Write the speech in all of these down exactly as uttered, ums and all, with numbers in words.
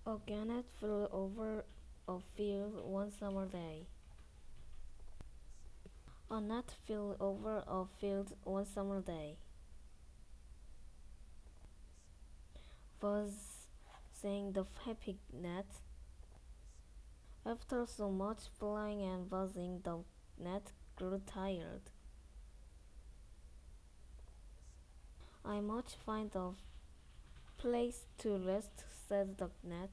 A gannet flew over a field one summer day. A gnat flew over a field one summer day. Was saying the happy gnat. After so much flying and buzzing, the gnat grew tired. I must find a place to rest, said the gnat.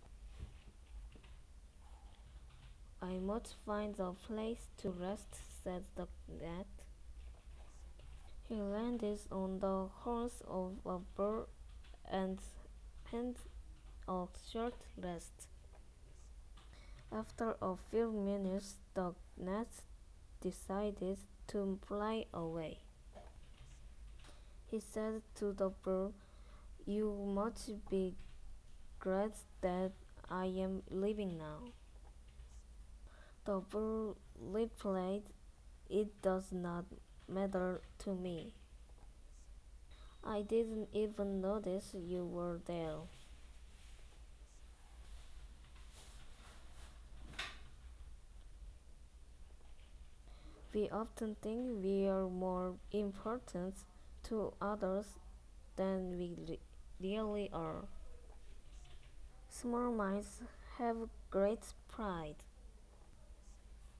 I must find a place to rest, said the gnat. He landed on the horns of a bird and had a short rest. After a few minutes, the gnat decided to fly away. He said to the bird, "You must be glad that I am leaving now." The bird replied, "It does not matter to me. I didn't even notice you were there." We often think we are more important to others than we re- really are. Small minds have great pride.